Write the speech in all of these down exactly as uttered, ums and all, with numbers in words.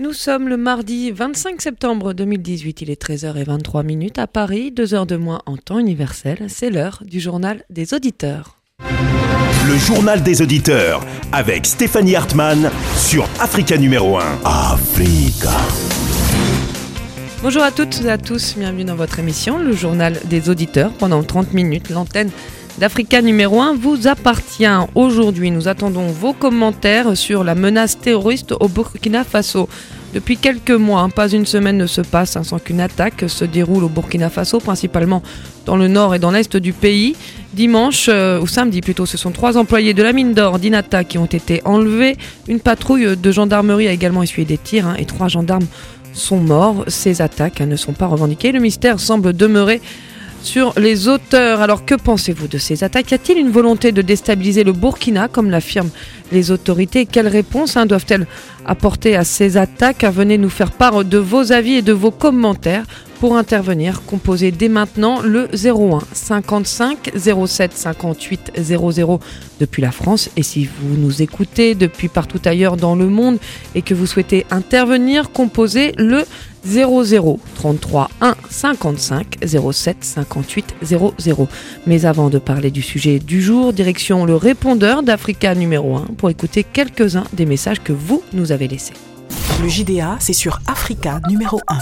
Nous sommes le mardi vingt-cinq septembre deux mille dix-huit, il est treize heures vingt-trois minutes à Paris, deux heures de moins en temps universel. C'est l'heure du journal des auditeurs. Le journal des auditeurs avec Stéphanie Hartmann sur Africa numéro un. Africa. Bonjour à toutes et à tous, bienvenue dans votre émission, le journal des auditeurs. Pendant trente minutes, l'antenne d'Africa numéro un vous appartient. Aujourd'hui, nous attendons vos commentaires sur la menace terroriste au Burkina Faso. Depuis quelques mois, pas une semaine ne se passe sans qu'une attaque se déroule au Burkina Faso, principalement dans le nord et dans l'est du pays. Dimanche, euh, ou samedi plutôt, ce sont trois employés de la mine d'or d'Inata qui ont été enlevés. Une patrouille de gendarmerie a également essuyé des tirs hein, et trois gendarmes sont morts. Ces attaques hein, ne sont pas revendiquées. Le mystère semble demeurer sur les auteurs. Alors que pensez-vous de ces attaques ? Y a-t-il une volonté de déstabiliser le Burkina, comme l'affirment les autorités ? Quelles réponses hein, doivent-elles apporter à ces attaques ? Venez nous faire part de vos avis et de vos commentaires. Pour intervenir, composez dès maintenant le zéro un cinquante-cinq zéro sept cinquante-huit zéro zéro depuis la France. Et si vous nous écoutez depuis partout ailleurs dans le monde et que vous souhaitez intervenir, composez le zéro zéro trente-trois un cinquante-cinq zéro sept cinquante-huit zéro zéro. Mais avant de parler du sujet du jour, direction le répondeur d'Africa numéro un pour écouter quelques-uns des messages que vous nous avez laissés. Le J D A, c'est sur Africa numéro un.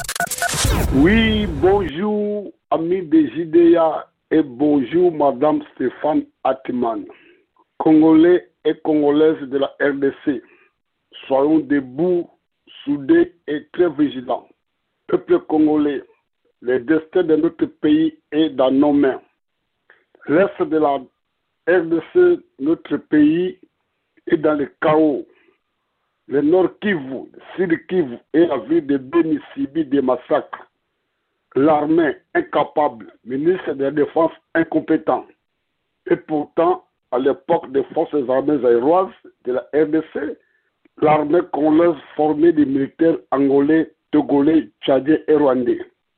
Oui, bonjour amis des J D A et bonjour Madame Stéphane Hartmann. Congolais et Congolaises de la R D C, soyons debout, soudés et très vigilants. Peuple congolais, le destin de notre pays est dans nos mains. L'est de la R D C, notre pays, est dans le chaos. Le Nord Kivu, Sud Kivu et la ville de Beni subit des massacres. L'armée incapable, ministre de la Défense incompétent. Et pourtant, à l'époque des forces armées aéroises de la R D C, l'armée congolaise formée des militaires angolais, togolais, tchadiens et rwandais.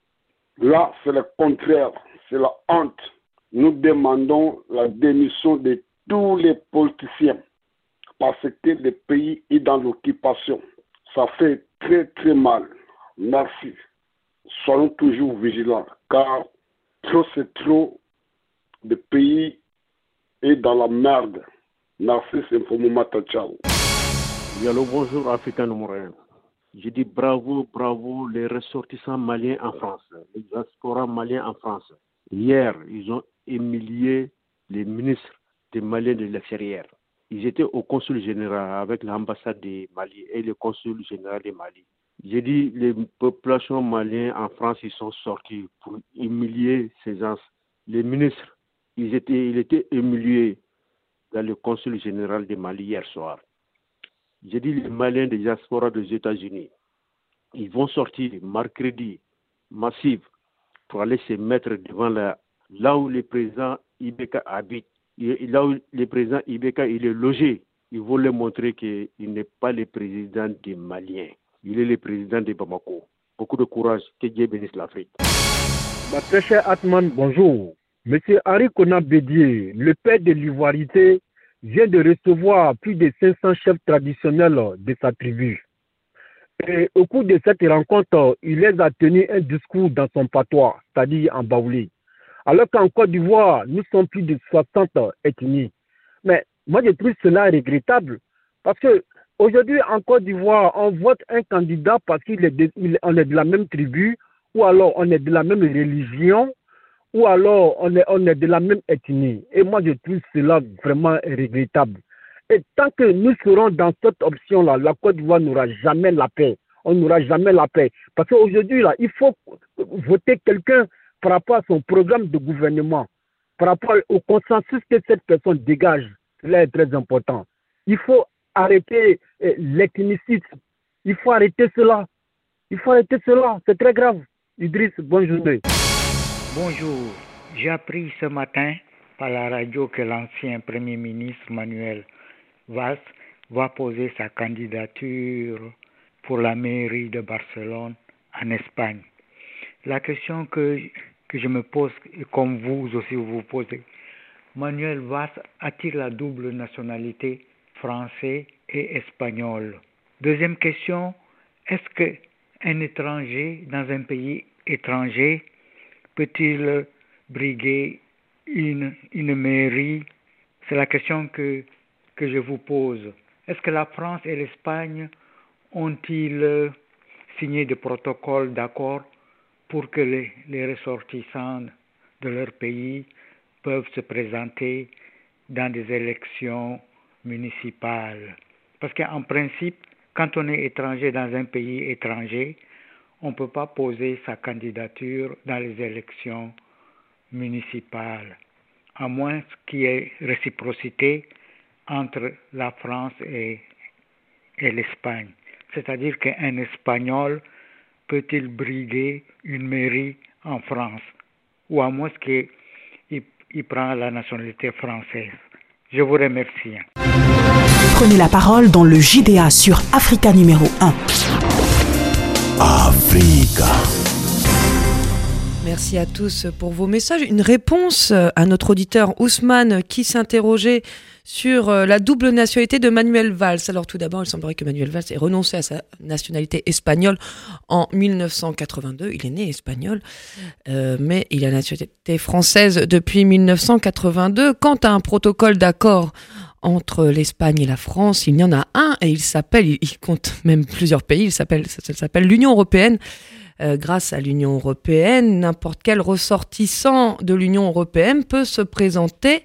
Là, c'est le contraire, c'est la honte. Nous demandons la démission de tous les politiciens parce que le pays est dans l'occupation. Ça fait très très mal. Merci. Soyons toujours vigilants car trop c'est trop, le pays est dans la merde. Merci, c'est Fomomata, ciao. Oui, allô, bonjour Africa numéro un. Je dis bravo, bravo les ressortissants maliens en France, les diasporas maliens en France. Hier, ils ont humilié les ministres des Maliens de l'extérieur. Ils étaient au consul général avec l'ambassade du Mali et le consul général du Mali. J'ai dit les populations maliennes en France, ils sont sortis pour humilier ces gens. Les ministres, ils étaient, ils étaient humiliés dans le consul général du Mali hier soir. J'ai dit les Maliens des diasporas des États-Unis, ils vont sortir mercredi massif pour aller se mettre devant la, là où le président Ibeka habite. Là où le président Ibeka il est logé, il voulait montrer qu'il n'est pas le président des Maliens. Il est le président de Bamako. Beaucoup de courage, que Dieu bénisse l'Afrique. Ma très cher Atman, bonjour. Monsieur Henri Konan Bédier, le père de l'ivoirité, vient de recevoir plus de cinq cents chefs traditionnels de sa tribu. Et au cours de cette rencontre, il les a tenu un discours dans son patois, c'est-à-dire en baoulé. Alors qu'en Côte d'Ivoire, nous sommes plus de soixante ethnies. Mais moi, je trouve cela regrettable parce que aujourd'hui, en Côte d'Ivoire, on vote un candidat parce qu'on est, de, est de la même tribu, ou alors on est de la même religion, ou alors on est, on est de la même ethnie. Et moi, je trouve cela vraiment regrettable. Et tant que nous serons dans cette option-là, la Côte d'Ivoire n'aura jamais la paix. On n'aura jamais la paix. Parce qu'aujourd'hui, là, il faut voter quelqu'un par rapport à son programme de gouvernement, par rapport au consensus que cette personne dégage. Cela est très important. Il faut arrêter eh, l'ethnicisme. Il faut arrêter cela. Il faut arrêter cela. C'est très grave. Idriss, bonne journée. Bonjour. J'ai appris ce matin par la radio que l'ancien Premier ministre Manuel Valls va poser sa candidature pour la mairie de Barcelone en Espagne. La question que, que je me pose, comme vous aussi vous posez, Manuel Valls a-t-il la double nationalité français et espagnole? Deuxième question, est-ce qu'un étranger dans un pays étranger peut-il briguer une, une mairie? C'est la question que, que je vous pose. Est-ce que la France et l'Espagne ont-ils signé des protocoles d'accord pour que les, les ressortissants de leur pays peuvent se présenter dans des élections municipales? Parce qu'en principe, quand on est étranger dans un pays étranger, on ne peut pas poser sa candidature dans les élections municipales, à moins qu'il y ait réciprocité entre la France et, et l'Espagne. C'est-à-dire qu'un Espagnol peut-il briguer une mairie en France, ou à moins qu'il il prend la nationalité française. Je vous remercie. Prenez la parole dans le J D A sur Africa numéro un. Africa. Merci à tous pour vos messages. Une réponse à notre auditeur Ousmane qui s'interrogeait sur la double nationalité de Manuel Valls. Alors tout d'abord, il semblerait que Manuel Valls ait renoncé à sa nationalité espagnole en dix-neuf cent quatre-vingt-deux. Il est né espagnol, euh, mais il a la nationalité française depuis dix-neuf cent quatre-vingt-deux. Quant à un protocole d'accord entre l'Espagne et la France, il y en a un et il s'appelle, il compte même plusieurs pays, il s'appelle, ça, ça s'appelle l'Union européenne. Euh, grâce à l'Union européenne, n'importe quel ressortissant de l'Union européenne peut se présenter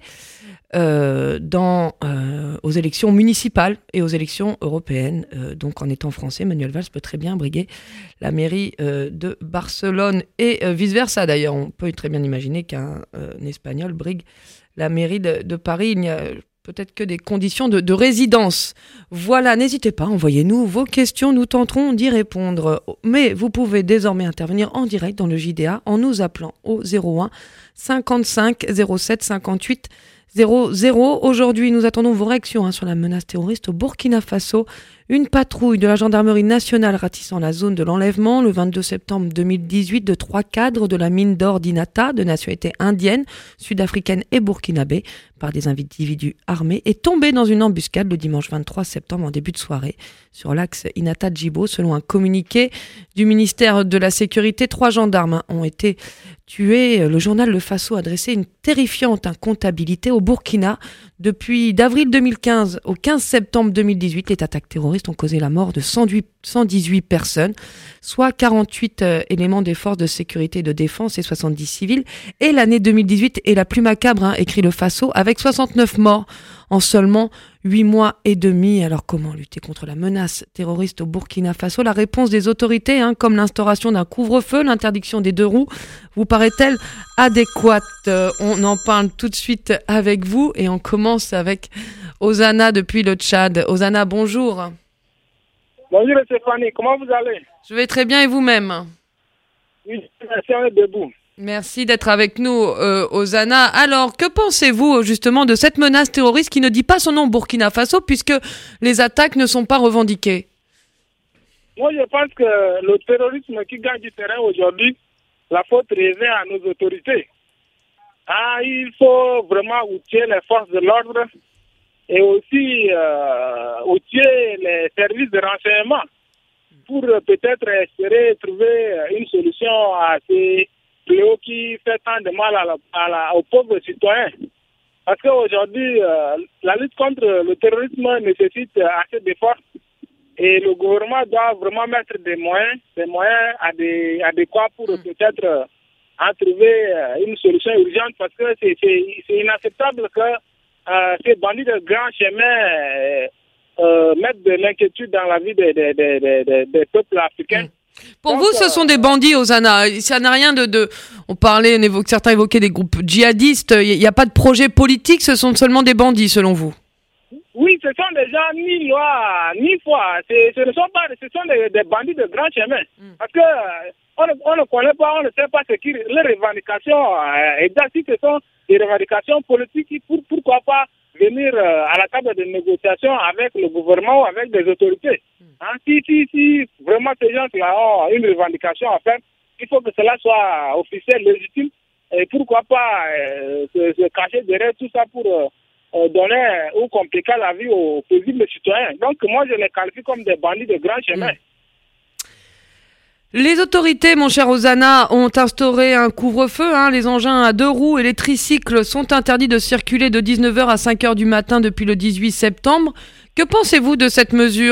euh, dans, euh, aux élections municipales et aux élections européennes. Euh, donc en étant français, Manuel Valls peut très bien briguer la mairie euh, de Barcelone et euh, vice-versa. D'ailleurs, on peut très bien imaginer qu'un euh, Espagnol brigue la mairie de, de Paris. Il n'y a peut-être que des conditions de, de résidence. Voilà, n'hésitez pas, envoyez-nous vos questions, nous tenterons d'y répondre. Mais vous pouvez désormais intervenir en direct dans le J D A en nous appelant au zéro un cinquante-cinq zéro sept cinquante-huit zéro zéro. Aujourd'hui, nous attendons vos réactions hein, sur la menace terroriste au Burkina Faso. Une patrouille de la gendarmerie nationale ratissant la zone de l'enlèvement le vingt-deux septembre deux mille dix-huit de trois cadres de la mine d'or d'Inata, de nationalité indienne, sud-africaine et burkinabé, par des individus armés, est tombée dans une embuscade le dimanche vingt-trois septembre en début de soirée sur l'axe Inata-Djibo. Selon un communiqué du ministère de la Sécurité, trois gendarmes ont été tués. Le journal Le Faso a dressé une terrifiante comptabilité au Burkina. Depuis d'avril deux mille quinze au quinze septembre deux mille dix-huit, les attaques terroristes ont causé la mort de cent dix-huit personnes, soit quarante-huit euh, éléments des forces de sécurité et de défense et soixante-dix civils. Et l'année deux mille dix-huit est la plus macabre, hein, écrit Le Faso, avec soixante-neuf morts en seulement huit mois et demi. Alors comment lutter contre la menace terroriste au Burkina Faso? La réponse des autorités, hein, comme l'instauration d'un couvre-feu, l'interdiction des deux roues, vous paraît-elle adéquate? euh, On en parle tout de suite avec vous et on commence avec Osana depuis le Tchad. Osana, bonjour. Bonjour Stéphanie, comment vous allez? Je vais très bien et vous-même? Oui, merci, on est debout. Merci d'être avec nous, euh, Osana. Alors, que pensez-vous justement de cette menace terroriste qui ne dit pas son nom Burkina Faso puisque les attaques ne sont pas revendiquées? Moi, je pense que le terrorisme qui gagne du terrain aujourd'hui, la faute revient à nos autorités. Ah, il faut vraiment outiller les forces de l'ordre et aussi euh, outiller les services de renseignement pour euh, peut-être espérer trouver une solution à ces fléaux qui fait tant de mal à la, à la, aux pauvres citoyens. Parce qu'aujourd'hui, euh, la lutte contre le terrorisme nécessite assez d'efforts et le gouvernement doit vraiment mettre des moyens, des moyens adé, adéquats pour mmh. peut-être euh, en trouver euh, une solution urgente parce que c'est, c'est, c'est inacceptable que euh, ces bandits de grand chemin euh, euh, mettent de l'inquiétude dans la vie des, des, des, des, des peuples africains. Mmh. Pour Donc, vous, ce sont des bandits, Osana. Ça n'a rien de, de... On parlait, on évoque, certains évoquaient des groupes djihadistes. Il n'y a pas de projet politique, ce sont seulement des bandits, selon vous? Oui, ce sont des gens ni loi, ni foi. C'est, ce ne sont pas, ce sont des, des bandits de grand chemin. Mm. Parce que euh, on, ne, on ne connaît pas, on ne sait pas ce qui les revendications euh, exactes. Si ce sont des revendications politiques, pour, pourquoi pas venir euh, à la table de négociation avec le gouvernement ou avec des autorités. Mm. Hein, si, si, si vraiment ces gens-là ont une revendication à faire, il faut que cela soit officiel, légitime. Et pourquoi pas euh, se, se cacher derrière tout ça pour euh, euh, donner ou compliquer la vie aux paisibles citoyens. Donc moi, je les qualifie comme des bandits de grand chemin. Mmh. Les autorités, mon cher Ozana, ont instauré un couvre-feu. Hein. Les engins à deux roues et les tricycles sont interdits de circuler de dix-neuf heures à cinq heures du matin depuis le dix-huit septembre. Que pensez-vous de cette mesure ?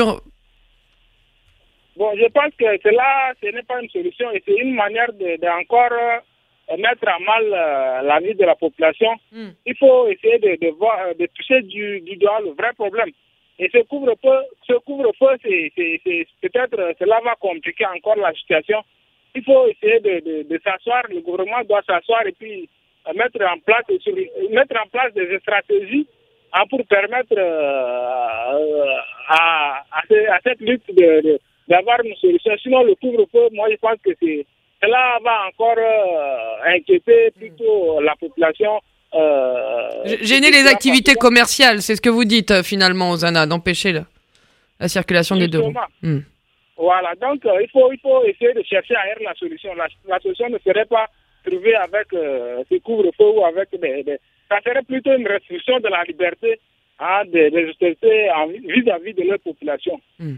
Bon, je pense que cela, ce n'est pas une solution et c'est une manière de, de encore euh, mettre à mal euh, la vie de la population. Mm. Il faut essayer de, de, voir, de toucher du, du doigt le vrai problème. Et ce couvre-feu, ce couvre-feu, c'est, c'est, c'est, peut-être cela va compliquer encore la situation. Il faut essayer de, de, de s'asseoir, le gouvernement doit s'asseoir et puis euh, mettre en place, sur, mettre en place des stratégies hein, pour permettre euh, à, à, à cette lutte de, de d'avoir une solution. Sinon, le couvre-feu, moi, je pense que c'est, cela va encore euh, inquiéter plutôt la population. Euh, Gêner les activités commerciales, c'est ce que vous dites euh, finalement, Ozana, d'empêcher la, la circulation Justement. des deux roues. Hmm. Voilà, donc euh, il, faut, il faut essayer de chercher ailleurs la solution. La, la solution ne serait pas trouvée avec euh, ce couvre-feu ou avec des, des... Ça serait plutôt une restriction de la liberté hein, des, des autorités en, vis-à-vis de leur population. Hmm.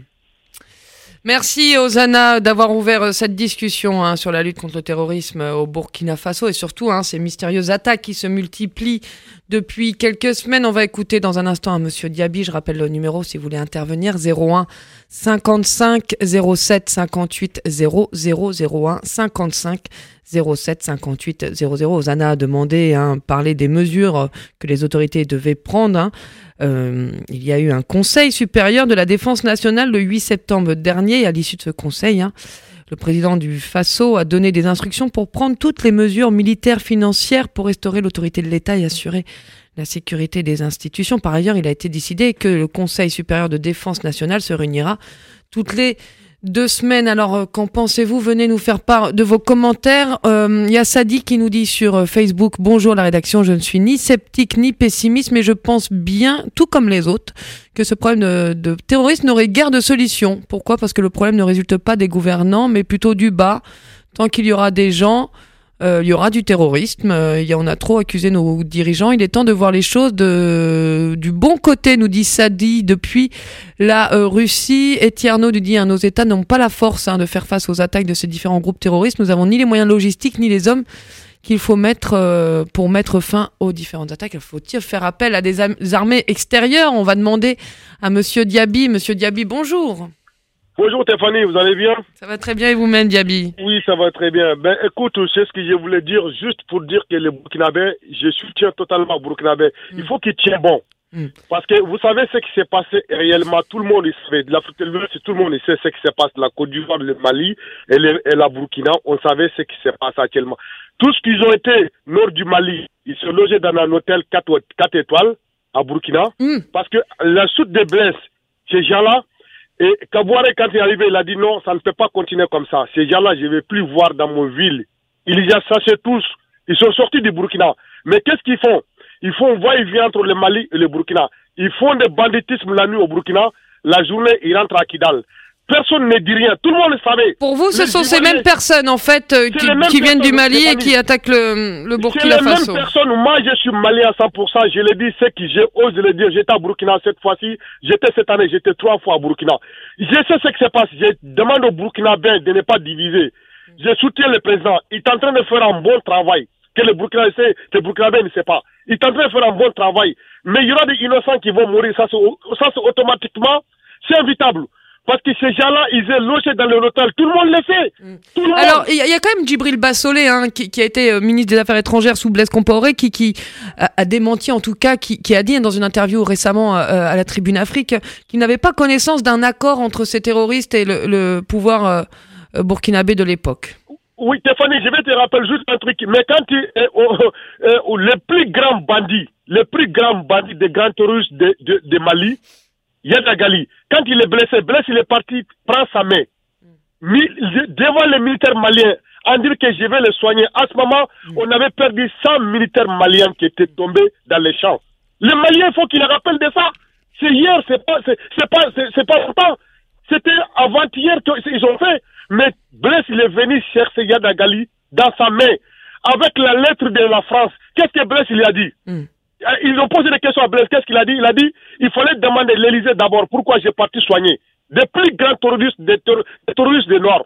Merci Ozana d'avoir ouvert cette discussion hein, sur la lutte contre le terrorisme au Burkina Faso et surtout hein, ces mystérieuses attaques qui se multiplient depuis quelques semaines. On va écouter dans un instant à Monsieur Diaby. Je rappelle le numéro si vous voulez intervenir zéro un cinquante-cinq zéro sept cinquante-huit zéro zéro zéro un cinquante-cinq zéro sept cinquante-huit zéro zéro. Ozana a demandé, hein, parler des mesures que les autorités devaient prendre. Hein. Euh, il y a eu un conseil supérieur de la défense nationale le huit septembre dernier. Et à l'issue de ce conseil, hein, le président du Faso a donné des instructions pour prendre toutes les mesures militaires financières pour restaurer l'autorité de l'État et assurer la sécurité des institutions. Par ailleurs, il a été décidé que le Conseil supérieur de défense nationale se réunira toutes les deux semaines. Alors, euh, qu'en pensez-vous ? Venez nous faire part de vos commentaires. Il euh, y a Sadi qui nous dit sur euh, Facebook « Bonjour la rédaction, je ne suis ni sceptique ni pessimiste, mais je pense bien, tout comme les autres, que ce problème de, de terrorisme n'aurait guère de solution. Pourquoi ? Parce que le problème ne résulte pas des gouvernants, mais plutôt du bas. Tant qu'il y aura des gens... Euh, il y aura du terrorisme, euh, il y en a trop accusé nos dirigeants. Il est temps de voir les choses de, du bon côté, nous dit Sadi, depuis la euh, Russie. Et Tierno nous dit, hein, nos États n'ont pas la force hein, de faire face aux attaques de ces différents groupes terroristes. Nous n'avons ni les moyens logistiques, ni les hommes qu'il faut mettre euh, pour mettre fin aux différentes attaques. Il faut-il faire appel à des, am- des armées extérieures ? On va demander à Monsieur Diaby. Monsieur Diaby, bonjour. Bonjour Stéphanie, vous allez bien ? Ça va très bien et vous-même, Diaby ? Oui, ça va très bien. Ben écoute, c'est ce que je voulais dire, juste pour dire que les Burkinabés, je soutiens totalement Burkinabés. Mm. Il faut qu'ils tiennent bon. Mm. Parce que vous savez ce qui s'est passé réellement, tout le monde, il savait, de l'Afrique de l'Ouest, tout le monde sait ce qui s'est passé, la Côte d'Ivoire, le Mali et, le, et la Burkina, on savait ce qui s'est passé actuellement. Tous qu'ils ont été nord du Mali, ils se logeaient dans un hôtel quatre étoiles à Burkina, mm. parce que la soute de Blaise, ces gens-là, et Kabouare, quand il est arrivé, il a dit non, ça ne peut pas continuer comme ça. Ces gens-là, je ne vais plus voir dans mon ville. Ils les ont chassés tous. Ils sont sortis du Burkina. Mais qu'est-ce qu'ils font ? Ils font va-et-vient entre le Mali et le Burkina. Ils font des banditismes la nuit au Burkina. La journée, ils rentrent à Kidal. Personne ne dit rien. Tout le monde le savait. Pour vous, ce les sont ces mêmes personnes, en fait, euh, qui, qui viennent du Mali et qui attaquent le, le Burkina Faso. C'est les mêmes personnes. Moi, je suis malien à cent pour cent. Je l'ai dit, c'est que j'ose le dire. J'étais à Burkina cette fois-ci. J'étais cette année, j'étais trois fois à Burkina. Je sais ce qui se passe. Je demande au Burkinabés de ne pas diviser. Je soutiens le président. Il est en train de faire un bon travail. Que le Burkina sait, que le Burkinabé ne sait pas. Il est en train de faire un bon travail. Mais il y aura des innocents qui vont mourir. Ça, c'est, ça, c'est automatiquement, c'est évitable. Parce que ces gens-là, ils étaient logés dans le hôtel. Tout le monde le sait. Mmh. Tout le Alors, il y, y a quand même Djibril Bassolé, hein, qui, qui a été euh, ministre des Affaires étrangères sous Blaise Compaoré, qui, qui a, a démenti, en tout cas, qui, qui a dit hein, dans une interview récemment euh, à la Tribune Afrique, qu'il n'avait pas connaissance d'un accord entre ces terroristes et le, le pouvoir euh, burkinabé de l'époque. Oui, Stéphanie, je vais te rappeler juste un truc. Mais quand tu es au, euh, au, le plus grand bandit, le plus grand bandit des grands terroristes de, de, de Mali, Yada Gali, quand il est blessé, blessé, il est parti, prend sa main. Mi, devant les militaires maliens, en dire que je vais le soigner. À ce moment, mm. on avait perdu cent militaires maliens qui étaient tombés dans les champs. Les Maliens, il faut qu'ils le rappellent de ça. C'est hier, c'est pas, c'est, c'est pas, c'est, c'est pas longtemps. C'était avant-hier qu'ils ont fait. Mais Blaise, il est venu chercher Yada Gali dans sa main, avec la lettre de la France. Qu'est-ce que Blaise, il a dit? Mm. Ils ont posé des questions à Blaise. Qu'est-ce qu'il a dit? Il a dit, il fallait demander l'Élysée d'abord pourquoi j'ai parti soigner des plus grands terroristes, des, terroristes, des terroristes du Nord.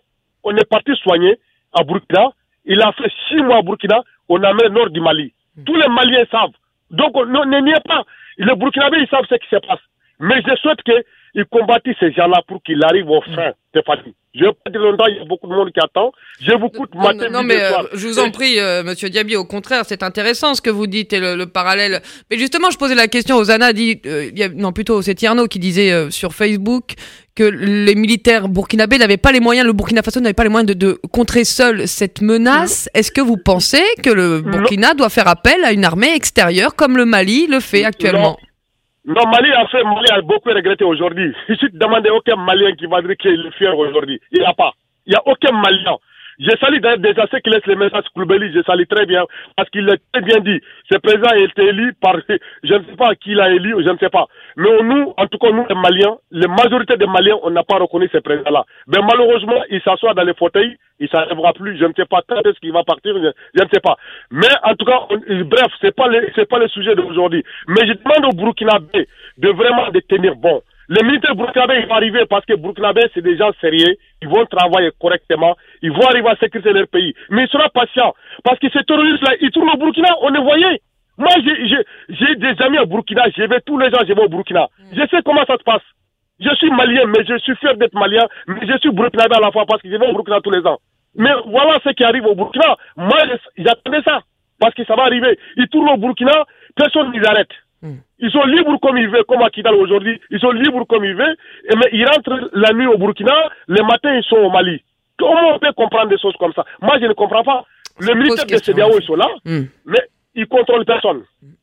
on est parti soigner à Burkina. Il a fait six mois à Burkina, on a mis le nord du Mali. Tous les Maliens savent. Donc, ne niez pas. Les Burkinabés, ils savent ce qui se passe. Mais je souhaite qu'ils combattent ces gens-là pour qu'ils arrivent au fin. C'est facile. Je ne vais pas dire longtemps, il y a beaucoup de monde qui attend. Je vous écoute matin, Non, non mais euh, je vous en prie, euh, Monsieur Diaby, au contraire, c'est intéressant ce que vous dites et le, le parallèle. Mais justement, je posais la question aux Zana, dit, euh, y a, non plutôt c'est Tierno qui disait euh, sur Facebook que les militaires burkinabés n'avaient pas les moyens, le Burkina Faso n'avait pas les moyens de, de contrer seul cette menace. Mmh. Est-ce que vous pensez que le Burkina non. doit faire appel à une armée extérieure comme le Mali le fait actuellement? Non. Non, Mali a fait, Mali a beaucoup regretté aujourd'hui. Je suis demandé aucun Malien qui va dire qu'il est fier aujourd'hui. Il n'y a pas. Il n'y a aucun Malien. Je salue déjà ceux qui laissent les messages Koulibaly, je salue très bien, parce qu'il l'a très bien dit. Ce président a été élu par, je ne sais pas qui l'a élu, je ne sais pas. Mais nous, en tout cas, nous, les Maliens, la majorité des Maliens, on n'a pas reconnu ce président-là. Mais malheureusement, il s'assoit dans les fauteuils, il ne s'arrivera plus, je ne sais pas quand est-ce qu'il va partir, je, je ne sais pas. Mais en tout cas, on, bref, c'est pas le, c'est pas le sujet d'aujourd'hui. Mais je demande aux Burkinabés de vraiment de tenir bon. Les militaires burkinabés, ils vont arriver parce que burkinabés, c'est des gens sérieux, ils vont travailler correctement, ils vont arriver à sécuriser leur pays. Mais ils seront patients. Parce que ces terroristes-là, ils tournent au Burkina, on les voyait. Moi, j'ai, j'ai, j'ai des amis au Burkina, je vais tous les gens, je vais au Burkina. Je sais comment ça se passe. Je suis malien, mais je suis fier d'être malien, mais je suis burkinabé à la fois parce que je vais au Burkina tous les ans. Mais voilà ce qui arrive au Burkina. Moi, j'attendais ça. Parce que ça va arriver. Ils tournent au Burkina, personne ne les arrête. Ils sont libres comme ils veulent, comme à Kidal aujourd'hui. Ils sont libres comme ils veulent. Et mais ils rentrent la nuit au Burkina, le matin ils sont au Mali. Comment on peut comprendre des choses comme ça? Moi je ne comprends pas. Les militaires de C D A O ils sont là, mm. mais ils contrôlent personne.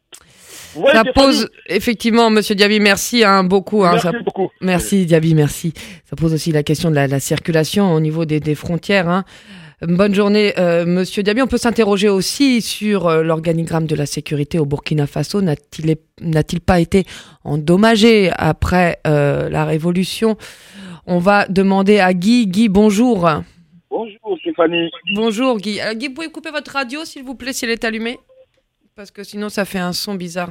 Ça pose effectivement, Monsieur Diaby, merci hein, beaucoup. Hein, merci ça... beaucoup. Merci Diaby, merci. Ça pose aussi la question de la, la circulation au niveau des, des frontières. Hein. Bonne journée, euh, Monsieur Diaby. On peut s'interroger aussi sur euh, l'organigramme de la sécurité au Burkina Faso. N'a-t-il, n'a-t-il pas été endommagé après euh, la révolution? On va demander à Guy. Guy, bonjour. Bonjour, Stéphanie. Bonjour, Guy. Alors, Guy, vous pouvez couper votre radio, s'il vous plaît, si elle est allumée? Parce que sinon, ça fait un son bizarre.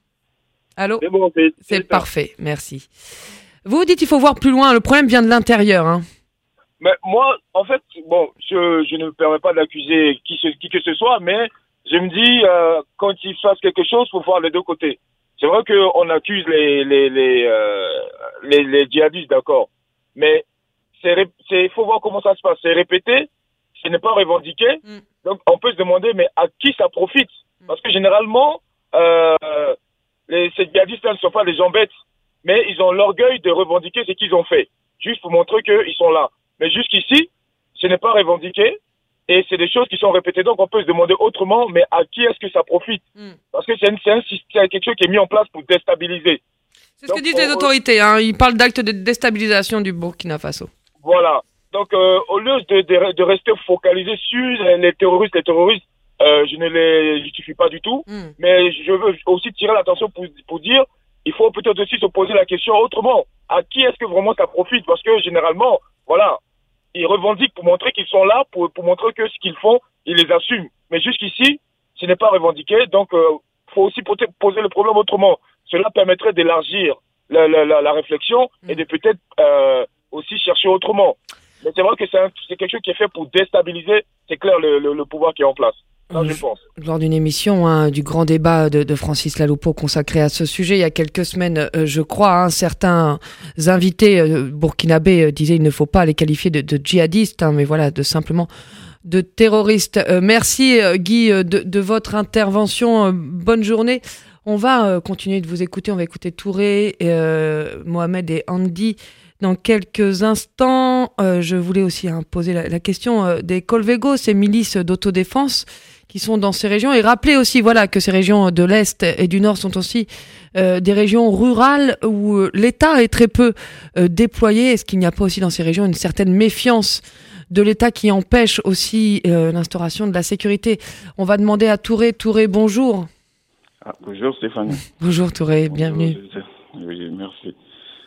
Allô? C'est bon, c'est, c'est, c'est parfait, merci. Vous dites qu'il faut voir plus loin. Le problème vient de l'intérieur, hein. Mais moi, en fait, bon, je, je ne me permets pas d'accuser qui, qui que ce soit, mais je me dis, euh, quand ils fassent quelque chose, il faut voir les deux côtés. C'est vrai qu'on accuse les, les, les, euh, les, les djihadistes, d'accord, mais c'est, c'est, faut voir comment ça se passe. C'est répété, ce n'est pas revendiqué, mm. donc on peut se demander, mais à qui ça profite? Parce que généralement, euh, les, ces djihadistes ne sont pas des gens bêtes, mais ils ont l'orgueil de revendiquer ce qu'ils ont fait, juste pour montrer qu'ils sont là. Mais jusqu'ici, ce n'est pas revendiqué et c'est des choses qui sont répétées. Donc, on peut se demander autrement, mais à qui est-ce que ça profite? mm. Parce que c'est, un, c'est, un, c'est quelque chose qui est mis en place pour déstabiliser. C'est Donc, ce que disent on, les autorités. Hein. Ils parlent d'actes de déstabilisation du Burkina Faso. Voilà. Donc, euh, au lieu de, de, de rester focalisé sur les terroristes, les terroristes, euh, je ne les justifie pas du tout. Mm. Mais je veux aussi tirer l'attention pour, pour dire il faut peut-être aussi se poser la question autrement. À qui est-ce que vraiment ça profite? Parce que généralement, voilà, ils revendiquent pour montrer qu'ils sont là, pour, pour montrer que ce qu'ils font, ils les assument. Mais jusqu'ici, ce n'est pas revendiqué, donc il euh, faut aussi poser le problème autrement. Cela permettrait d'élargir la, la, la, la réflexion mmh. et de peut-être euh, aussi chercher autrement. Mais c'est vrai que c'est, un, c'est quelque chose qui est fait pour déstabiliser, c'est clair, le, le, le pouvoir qui est en place. Ça, je pense. Lors d'une émission hein, du grand débat de, de Francis Laloupeau consacré à ce sujet il y a quelques semaines, euh, je crois, hein, certains invités euh, burkinabés euh, disaient il ne faut pas les qualifier de, de djihadistes, hein, mais voilà, de simplement de terroristes. Euh, merci euh, Guy de, de votre intervention. Euh, bonne journée. On va euh, continuer de vous écouter. On va écouter Touré, euh, Mohamed et Andy. Dans quelques instants, euh, je voulais aussi hein, poser la, la question euh, des Colvego, ces milices d'autodéfense qui sont dans ces régions, et rappeler aussi voilà que ces régions de l'Est et du Nord sont aussi euh, des régions rurales où euh, l'État est très peu euh, déployé. Est-ce qu'il n'y a pas aussi dans ces régions une certaine méfiance de l'État qui empêche aussi euh, l'instauration de la sécurité? On va demander à Touré. Touré, bonjour. Ah, bonjour Stéphanie. Bonjour Touré, bienvenue. Bonjour, oui, merci.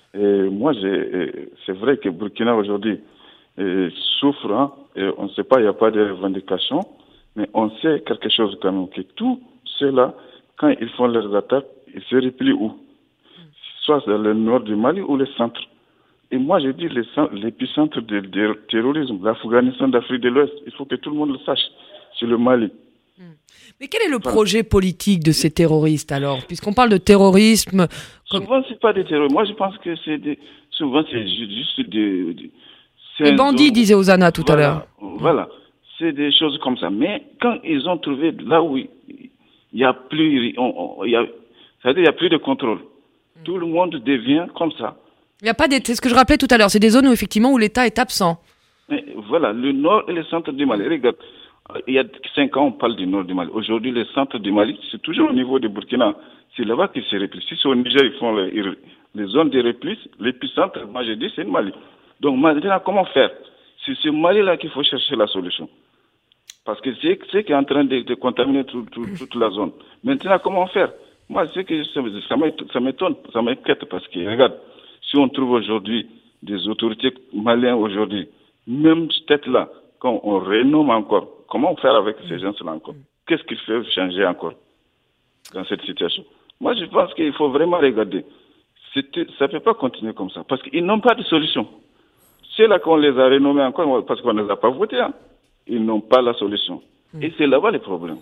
Et moi, j'ai, c'est vrai que Burkina aujourd'hui euh, souffre, hein, et on ne sait pas, il n'y a pas de revendication, mais on sait quelque chose quand même, que tous ceux-là, quand ils font leurs attaques, ils se replient où? Soit dans le nord du Mali ou le centre. Et moi, je dis l'épicentre du terrorisme, l'Afghanistan d'Afrique de l'Ouest, il faut que tout le monde le sache, c'est le Mali. Mais quel est le projet politique de ces terroristes alors? Puisqu'on parle de terrorisme. Comme... Souvent, c'est pas des terroristes. Moi, je pense que c'est des. Souvent, c'est juste des. des... Les bandits, disait Ozana tout voilà, à l'heure. Voilà, c'est des choses comme ça. Mais quand ils ont trouvé là où il n'y a plus. On, on, il y a, c'est-à-dire, il n'y a plus de contrôle. Mm. Tout le monde devient comme ça. Il n'y a pas des. C'est ce que je rappelais tout à l'heure. C'est des zones où, effectivement, où l'État est absent. Mais voilà, le nord et le centre du Mali. Regarde. Il y a cinq ans, on parle du nord du Mali. Aujourd'hui, le centre du Mali, c'est toujours au niveau de Burkina. C'est là-bas qu'ils se replient. Si c'est au Niger, ils font les, les zones de repli. L'épicentre, moi je dis, c'est le Mali. Donc maintenant, comment faire? C'est ce Mali-là qu'il faut chercher la solution. Parce que c'est ce qui est en train de, de contaminer tout, tout, toute la zone. Maintenant, comment faire? Moi, c'est que ça, ça m'étonne, ça m'inquiète parce que, regarde, si on trouve aujourd'hui des autorités maliennes aujourd'hui, même cette tête-là, quand on renomme encore, comment faire avec ces gens-là encore? Qu'est-ce qu'il fait changer encore dans cette situation? Moi, je pense qu'il faut vraiment regarder. C'était, ça ne peut pas continuer comme ça, parce qu'ils n'ont pas de solution. C'est là qu'on les a renommés encore, parce qu'on ne les a pas votés. Hein. Ils n'ont pas la solution. Mmh. Et c'est là-bas le problème.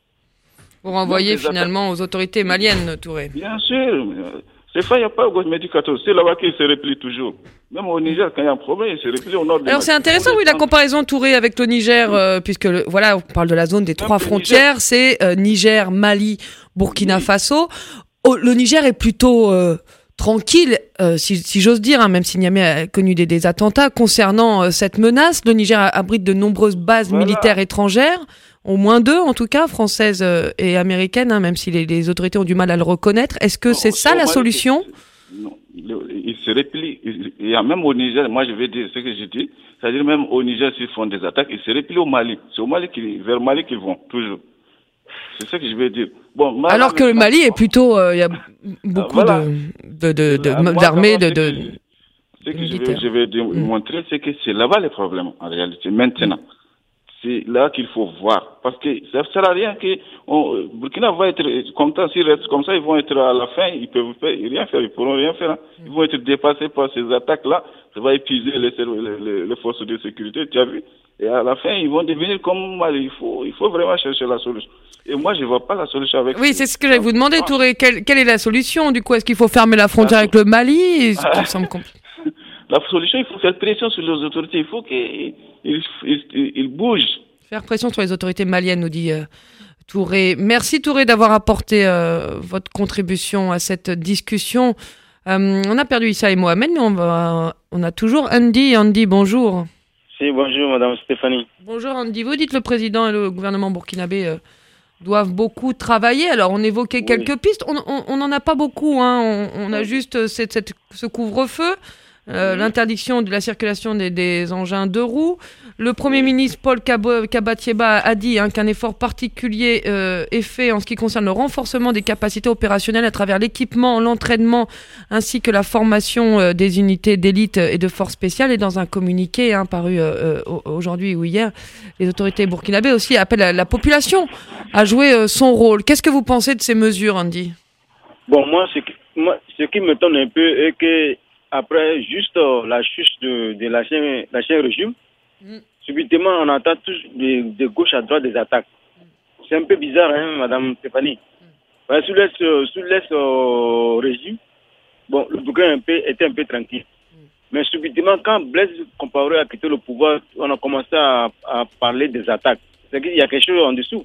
Vous renvoyez finalement attaques... aux autorités maliennes, Touré. Bien sûr. C'est ça, il n'y a pas au Médicato. C'est là-bas qu'ils se replient toujours. Même au Niger, quand il y a un problème, ils se replient au nord du Mali. Alors c'est intéressant, oui, la comparaison, Touré, avec le Niger, euh, puisque le, voilà, on parle de la zone des trois frontières. C'est euh, Niger, Mali, Burkina oui. Faso. Oh, le Niger est plutôt euh, tranquille, euh, si, si j'ose dire, hein, même si Niamey a connu des, des attentats concernant euh, cette menace. Le Niger abrite de nombreuses bases voilà. militaires étrangères. Au moins deux, en tout cas, françaises et américaines, hein, même si les, les autorités ont du mal à le reconnaître. Est-ce que non, c'est ça la solution? Non, ils se replient. Il y a même au Niger, moi je vais dire ce que je dis, c'est-à-dire même au Niger, s'ils font des attaques, ils se replient au Mali. C'est au Mali qu'ils, vers Mali qu'ils vont, toujours. C'est ce que je vais dire. Bon, moi, alors que le Mali est plutôt, il euh, y a beaucoup voilà. de, de, de, de, moi, d'armées, de, de, ce que je vais, je vais dire, mmh. montrer, c'est que c'est là-bas le problème, en réalité, maintenant. Mmh. C'est là qu'il faut voir. Parce que ça ne sert à rien que on, Burkina va être content, s'ils restent comme ça, ils vont être à la fin, ils peuvent rien faire, ils pourront rien faire. Hein. Ils vont être dépassés par ces attaques-là, ça va épuiser les, les, les forces de sécurité, tu as vu. Et à la fin, ils vont devenir comme Mali. Il faut, il faut vraiment chercher la solution. Et moi, je ne vois pas la solution avec... Oui, c'est ce que j'allais vous demander, Touré. Quelle, quelle est la solution? Du coup, est-ce qu'il faut fermer la frontière avec le Mali? Ce qui semble compliqué. La solution, il faut faire pression sur les autorités. Il faut qu'ils ils, ils, ils bougent. Faire pression sur les autorités maliennes, nous dit euh, Touré. Merci, Touré, d'avoir apporté euh, votre contribution à cette discussion. Euh, on a perdu Issa et Mohamed, mais on, va, on a toujours Andy. Andy, bonjour. Si, bonjour, Madame Stéphanie. Bonjour, Andy. Vous dites que le président et le gouvernement burkinabé euh, doivent beaucoup travailler. Alors, on évoquait oui. quelques pistes. On n'en a pas beaucoup. Hein. On, on a juste cette, cette, ce couvre-feu. Euh, mmh. L'interdiction de la circulation des, des engins deux roues. Le Premier ministre Paul Kabatieba a dit hein, qu'un effort particulier euh, est fait en ce qui concerne le renforcement des capacités opérationnelles à travers l'équipement, l'entraînement ainsi que la formation euh, des unités d'élite et de forces spéciales. Et dans un communiqué hein, paru euh, aujourd'hui ou hier, les autorités burkinabées aussi appellent la, la population à jouer euh, son rôle. Qu'est-ce que vous pensez de ces mesures, Andy? Bon, moi, ce qui, moi, ce qui m'étonne un peu est que après juste euh, la chute de, de l'ancien, l'ancien régime, mm. subitement on entend tous de, de gauche à droite des attaques. Mm. C'est un peu bizarre, hein, Madame Stéphanie. Mm. Sous le euh, sous le euh, régime, bon, le Burkina était un peu tranquille. Mm. Mais subitement, quand Blaise Compaoré a quitté le pouvoir, on a commencé à, à parler des attaques. C'est qu'il y a quelque chose en dessous.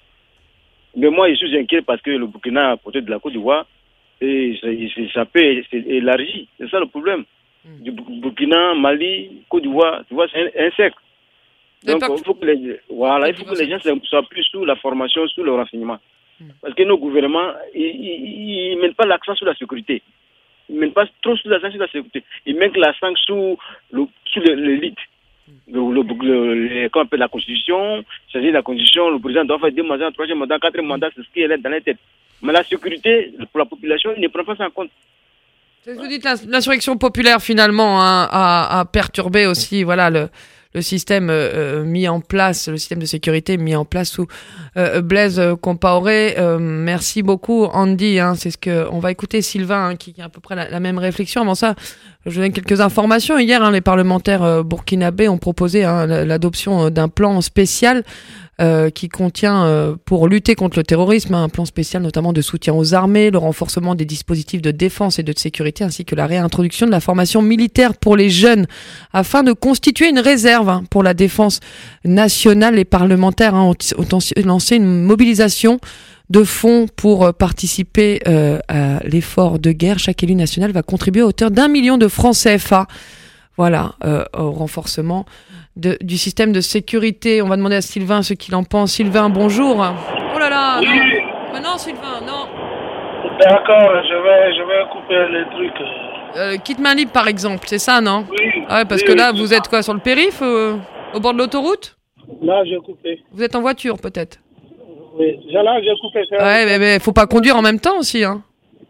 Mais moi, je suis inquiet parce que le Burkina, à côté de la Côte d'Ivoire, et ça, ça peut élargir. C'est ça le problème. Mm. Du Burkina, Mali, Côte d'Ivoire, tu vois, c'est un, un cercle. Donc, il faut que les, voilà, il faut que les gens soient plus sous la formation, sous le renseignement. Mm. Parce que nos gouvernements, ils ne mettent pas l'accent sur la sécurité. Ils ne mettent pas trop sur l'accent sur la sécurité. Ils mettent l'accent sur, le, sur l'élite. Le, le, le, le, quand on appelle la Constitution, c'est-à-dire la Constitution, le président doit faire deux mandats, un troisième mandat, un quatrième mandat, c'est ce qui est dans les têtes. Mais la sécurité, pour la population, il ne prend pas ça en compte. C'est ce que vous dites, l'insurrection populaire, finalement, hein, a, a perturbé aussi voilà, le, le système euh, mis en place, le système de sécurité mis en place sous euh, Blaise Compaoré. Euh, merci beaucoup, Andy. Hein, c'est ce que on va écouter Sylvain, hein, qui, qui a à peu près la, la même réflexion. Avant ça, Je donne quelques informations. Hier, hein, les parlementaires euh, burkinabés ont proposé hein, l'adoption d'un plan spécial euh, qui contient, euh, pour lutter contre le terrorisme, hein, un plan spécial notamment de soutien aux armées, le renforcement des dispositifs de défense et de sécurité, ainsi que la réintroduction de la formation militaire pour les jeunes, afin de constituer une réserve hein, pour la défense nationale. Les parlementaires hein, ont, ont lancé une mobilisation de fonds pour participer euh, à l'effort de guerre. Chaque élu national va contribuer à hauteur d'un million de francs C F A. Voilà, euh, au renforcement de, du système de sécurité. On va demander à Sylvain ce qu'il en pense. Sylvain, bonjour. Oh là là, oui. non. Mais non, Sylvain, non. D'accord, je vais, je vais couper les trucs. Euh, kit main libre, par exemple, c'est ça, non? Oui. Ah ouais, parce oui, que là, oui, vous êtes quoi, sur le périph', euh, au bord de l'autoroute? Là, j'ai coupé. Vous êtes en voiture, peut-être? Oui, là, j'ai coupé. Ça. Ouais, mais, mais faut pas conduire en même temps aussi, hein.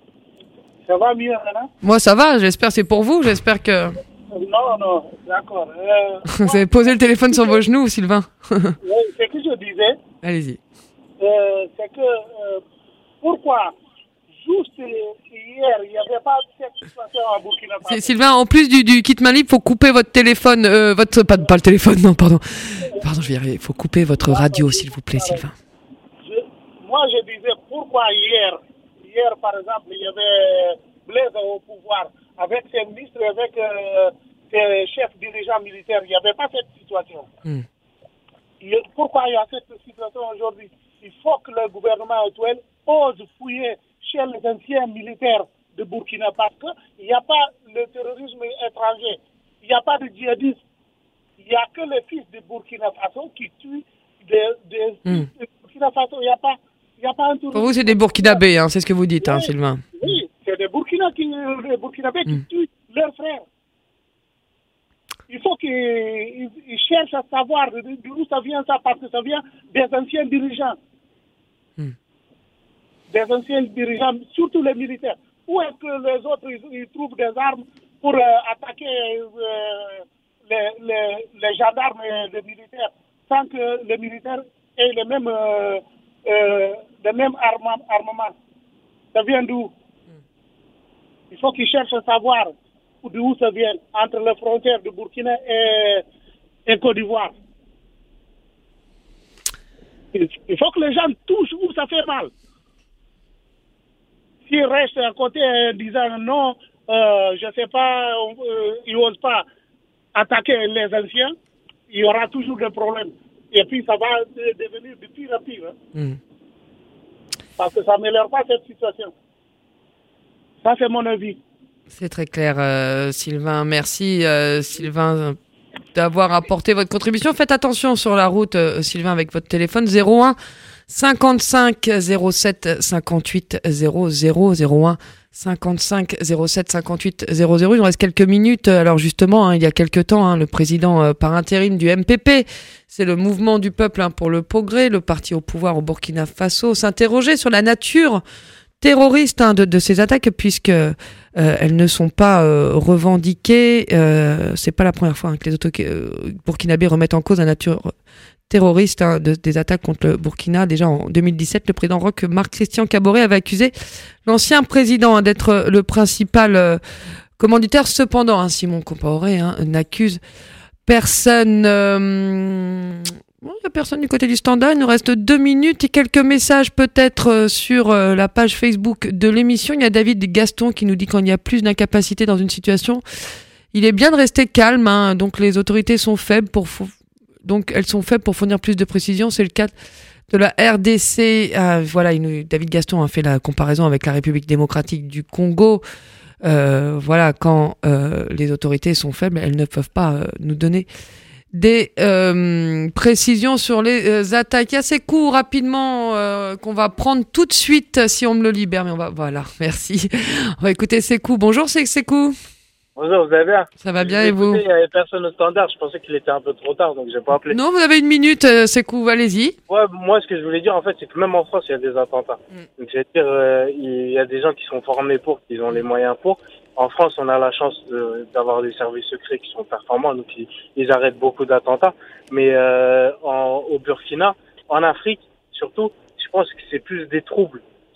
Ça va mieux, là? Moi, ça va, j'espère que c'est pour vous, j'espère que... Non, non, d'accord. Euh, vous avez posé le téléphone sur vos genoux, Sylvain. Oui, c'est que je disais. Allez-y. Euh, c'est que, euh, pourquoi, juste hier, il n'y avait pas cette situation à Burkina Faso. Sylvain, en plus du, du kit main libre, faut couper votre téléphone, euh, votre... Pas, pas le téléphone, non, pardon. Pardon, je vais y arriver. Faut couper votre radio, s'il vous plaît, Sylvain. Moi, je disais pourquoi hier, hier par exemple, il y avait Blaise au pouvoir, avec ses ministres, avec euh, ses chefs dirigeants militaires, il n'y avait pas cette situation. Mm. Il, pourquoi il y a cette situation aujourd'hui? Il faut que le gouvernement actuel ose fouiller chez les anciens militaires de Burkina, parce qu'il n'y a pas le terrorisme étranger, il n'y a pas de djihadisme, il n'y a que les fils de Burkina Faso qui tuent des, des mm. fils de Burkina Faso, il n'y a pas... Y a pas un Pour vous, c'est des Burkinabés, hein, c'est ce que vous dites, oui, hein, Sylvain. Oui, c'est des, Burkina qui, des Burkinabés qui mm. tuent leurs frères. Il faut qu'ils ils cherchent à savoir d'où ça vient ça, parce que ça vient des anciens dirigeants. Mm. Des anciens dirigeants, surtout les militaires. Où est-ce que les autres ils, ils trouvent des armes pour euh, attaquer euh, les, les, les gendarmes et les militaires, sans que les militaires aient les mêmes... Euh, Euh, le même arma- armement. Ça vient d'où? Il faut qu'ils cherchent à savoir d'où ça vient, entre les frontières de Burkina et, et Côte d'Ivoire. Il, il faut que les gens touchent où ça fait mal. S'ils restent à côté en disant non, euh, je ne sais pas, euh, ils n'osent pas attaquer les anciens, il y aura toujours des problèmes. Et puis, ça va devenir de pire en pire. Hein. Mm. Parce que ça n'améliore pas cette situation. Ça, c'est mon avis. C'est très clair, euh, Sylvain. Merci, euh, Sylvain, d'avoir apporté votre contribution. Faites attention sur la route, euh, Sylvain, avec votre téléphone. zéro un cinquante-cinq zéro sept cinquante-huit zéro zéro zéro un cinquante-cinq zéro sept cinquante-huit zéro zéro. Il nous reste quelques minutes. Alors justement, hein, il y a quelques temps, hein, le président euh, par intérim du M P P, c'est le mouvement du peuple hein, pour le progrès, le parti au pouvoir au Burkina Faso, s'interrogeait sur la nature terroriste hein, de, de ces attaques, puisque euh, elles ne sont pas euh, revendiquées. Euh, c'est pas la première fois hein, que les auto- euh, burkinabés remettent en cause la nature terroriste hein, de, des attaques contre le Burkina. Déjà en deux mille dix-sept, le président Roch Marc-Christian Kaboré avait accusé l'ancien président hein, d'être le principal euh, commanditaire. Cependant, hein, Simon Compaoré hein, n'accuse personne. Euh, bon, il n'y a personne du côté du standard. Il nous reste deux minutes et quelques messages peut-être euh, sur euh, la page Facebook de l'émission. Il y a David Gaston qui nous dit qu'il y a plus d'incapacité dans une situation, il est bien de rester calme. Hein, donc les autorités sont faibles pour... Fou- Donc, elles sont faibles pour fournir plus de précision. C'est le cas de la R D C. Euh, voilà, il nous, David Gaston a fait la comparaison avec la République démocratique du Congo. Euh, voilà, quand euh, les autorités sont faibles, elles ne peuvent pas euh, nous donner des euh, précisions sur les euh, attaques. Il y a Sekou rapidement euh, qu'on va prendre tout de suite si on me le libère. Mais on va, voilà, merci. On va écouter Sekou. Bonjour, c'est Sekou. Bonjour, vous allez bien? Ça va bien et vous? Il n'y avait personne au standard, je pensais qu'il était un peu trop tard, donc j'ai pas appelé. Non, vous avez une minute, euh, c'est cool, allez-y. Ouais, moi ce que je voulais dire en fait, c'est que même en France, il y a des attentats. Mm. Donc je veux dire, euh, il y a des gens qui sont formés pour, qui ont les moyens pour. En France, on a la chance de, d'avoir des services secrets qui sont performants, donc ils, ils arrêtent beaucoup d'attentats. Mais euh, en, au Burkina, en Afrique surtout, je pense que c'est plus des troubles.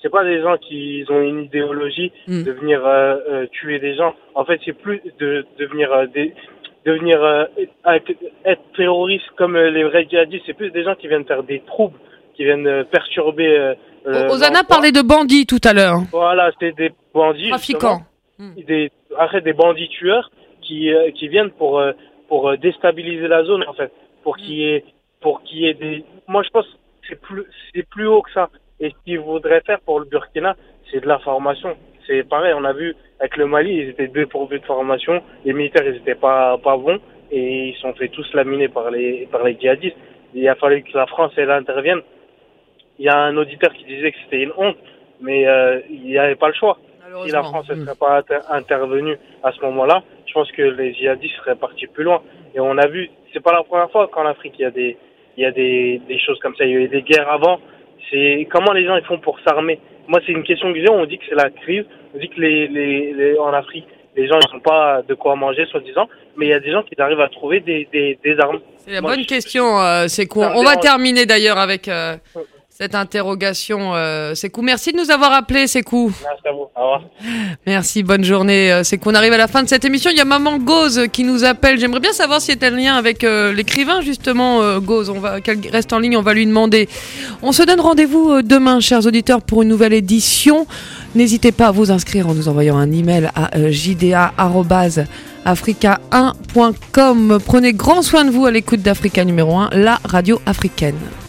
c'est pas des gens qui ont une idéologie Mm. de venir euh, euh, tuer des gens. En fait, c'est plus de devenir euh, des devenir euh, être, être terroriste comme euh, les vrais djihadistes. C'est plus des gens qui viennent faire des troubles, qui viennent euh, perturber. Euh, euh, Ozana l'emploi. parlait de bandits tout à l'heure. Voilà, c'est des bandits. Trafiquants. justement. Des, après, des bandits tueurs qui, euh, qui viennent pour, euh, pour euh, déstabiliser la zone, en fait. Pour qu'il y ait, pour qu'il y ait des. Moi, je pense que c'est plus, c'est plus haut que ça. Et ce qu'ils voudraient faire pour le Burkina, c'est de la formation. C'est pareil, on a vu avec le Mali, ils étaient dépourvus de formation. Les militaires, ils étaient pas, pas bons. Et ils se sont fait tous laminer par les, par les djihadistes. Il a fallu que la France, elle intervienne. Il y a un auditeur qui disait que c'était une honte, mais euh, il n'y avait pas le choix. Si la France ne serait pas inter- intervenue à ce moment-là, je pense que les djihadistes seraient partis plus loin. Et on a vu, c'est pas la première fois qu'en Afrique il y a des, il y a des, des choses comme ça. Il y a eu des guerres avant. C'est comment les gens ils font pour s'armer. Moi, c'est une question que j'ai. On dit que c'est la crise. On dit que les, les, les en Afrique, les gens ils n'ont pas de quoi manger, soi-disant. Mais il y a des gens qui arrivent à trouver des, des, des armes. C'est la Moi, bonne je- question. Euh, c'est quoi Ça me On va dérange. terminer d'ailleurs avec euh, cette interrogation. Euh, Sekou, merci de nous avoir appelés, Sekou. Merci à vous. Au revoir. Merci, bonne journée. Euh, C'est qu'on arrive à la fin de cette émission. Il y a Maman Gauze qui nous appelle. J'aimerais bien savoir si c'est un lien avec euh, l'écrivain, justement, euh, Gauze. On va, qu'elle reste en ligne, on va lui demander. On se donne rendez-vous euh, demain, chers auditeurs, pour une nouvelle édition. N'hésitez pas à vous inscrire en nous envoyant un email à euh, j d a arobase africa un point com. Prenez grand soin de vous à l'écoute d'Africa numéro un, la radio africaine.